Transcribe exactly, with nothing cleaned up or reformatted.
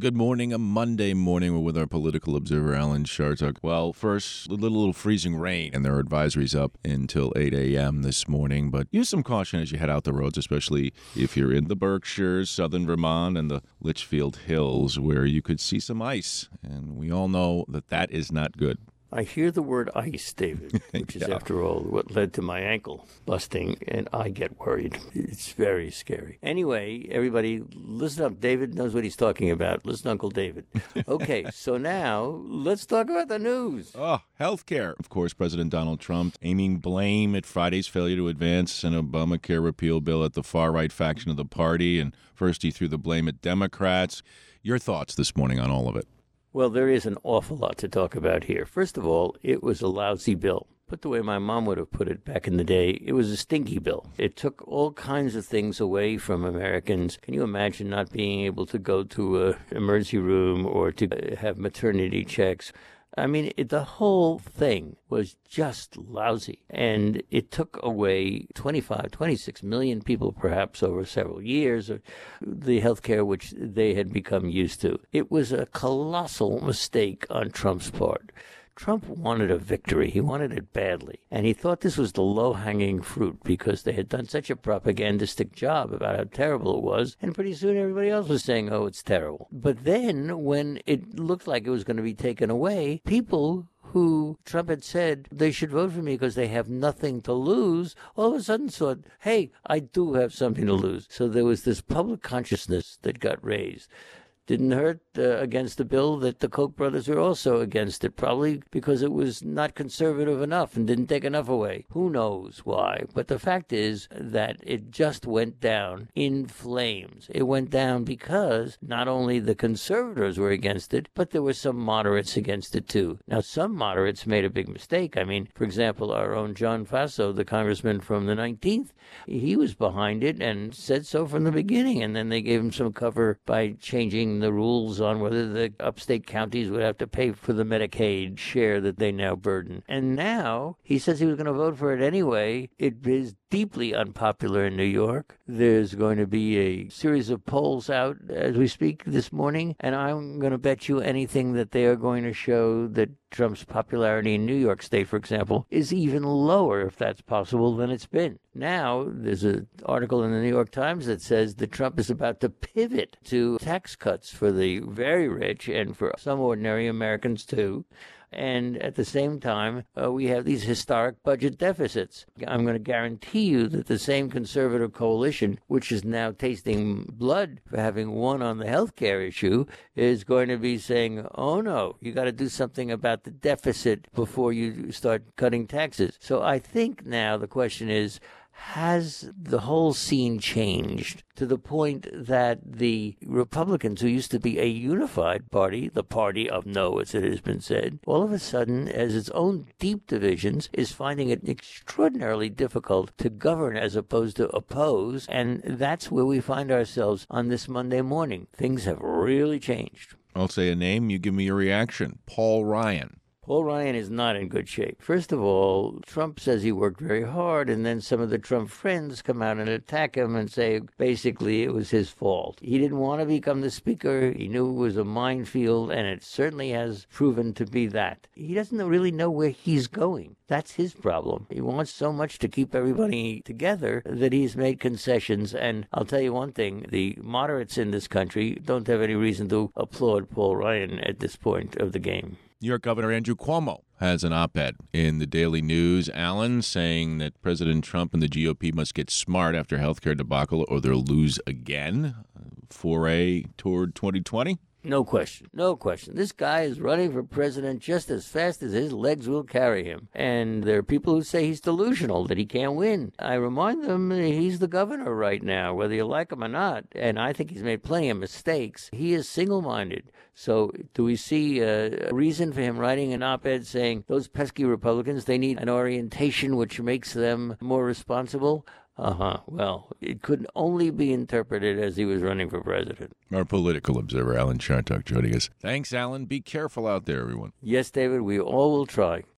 Good morning, a Monday morning. We're with our political observer, Alan Chartock. Well, first, a little, little freezing rain, and there are advisories up until eight a.m. this morning. But use some caution as you head out the roads, especially if you're in the Berkshires, southern Vermont, and the Litchfield Hills, where you could see some ice. And we all know that that is not good. I hear the word ice, David, which is, Yeah. after all, what led to my ankle busting, and I get worried. It's very scary. Anyway, everybody, listen up. David knows what he's talking about. Listen, Uncle David. Okay, so now let's talk about the news. Oh, healthcare. Of course, President Donald Trump aiming blame at Friday's failure to advance an Obamacare repeal bill at the far-right faction of the party, and first he threw the blame at Democrats. Your thoughts this morning on all of it? Well, there is an awful lot to talk about here. First of all, it was a lousy bill. Put the way my mom would have put it back in the day, it was a stinky bill. It took all kinds of things away from Americans. Can you imagine not being able to go to an emergency room or to have maternity checks? I mean, it, the whole thing was just lousy. And it took away twenty-five, twenty-six million people, perhaps over several years, of the health care which they had become used to. It was a colossal mistake on Trump's part. Trump wanted a victory. He wanted it badly. And he thought this was the low-hanging fruit because they had done such a propagandistic job about how terrible it was. And pretty soon everybody else was saying, oh, it's terrible. But then when it looked like it was going to be taken away, people who Trump had said they should vote for me because they have nothing to lose, all of a sudden thought, hey, I do have something to lose. So there was this public consciousness that got raised. Didn't hurt uh, against the bill that the Koch brothers were also against it, probably because it was not conservative enough and didn't take enough away. Who knows why? But the fact is that it just went down in flames. It went down because not only the conservatives were against it, but there were some moderates against it too. Now, some moderates made a big mistake. I mean, for example, our own John Faso, the congressman from the nineteenth, he was behind it and said so from the beginning, and then they gave him some cover by changing the rules on whether the upstate counties would have to pay for the Medicaid share that they now burden. And now he says he was going to vote for it anyway. It is deeply unpopular in New York. There's going to be a series of polls out as we speak this morning, and I'm going to bet you anything that they are going to show that Trump's popularity in New York State, for example, is even lower, if that's possible, than it's been. Now, there's an article in the New York Times that says that Trump is about to pivot to tax cuts for the very rich and for some ordinary Americans, too. And at the same time, uh, we have these historic budget deficits. I'm going to guarantee you that the same conservative coalition, which is now tasting blood for having won on the health care issue, is going to be saying, oh no, you got to do something about the deficit before you start cutting taxes. So I think now the question is, has the whole scene changed to the point that the Republicans, who used to be a unified party, the party of no, as it has been said, all of a sudden, as its own deep divisions, is finding it extraordinarily difficult to govern as opposed to oppose, and that's where we find ourselves on this Monday morning. Things have really changed. I'll say a name, you give me your reaction. Paul Ryan. Paul Ryan is not in good shape. First of all, Trump says he worked very hard, and then some of the Trump friends come out and attack him and say basically it was his fault. He didn't want to become the speaker. He knew it was a minefield, and it certainly has proven to be that. He doesn't really know where he's going. That's his problem. He wants so much to keep everybody together that he's made concessions. And I'll tell you one thing, the moderates in this country don't have any reason to applaud Paul Ryan at this point of the game. New York Governor Andrew Cuomo has an op-ed in the Daily News, Alan, saying that President Trump and the G O P must get smart after healthcare debacle or they'll lose again. Foray toward twenty twenty? No question. No question. This guy is running for president just as fast as his legs will carry him. And there are people who say he's delusional, that he can't win. I remind them he's the governor right now, whether you like him or not. And I think he's made plenty of mistakes. He is single-minded. So do we see a reason for him writing an op-ed saying those pesky Republicans, they need an orientation which makes them more responsible? Uh-huh. Well, it could only be interpreted as he was running for president. Our political observer, Alan Chartock, joining us. Thanks, Alan. Be careful out there, everyone. Yes, David, we all will try.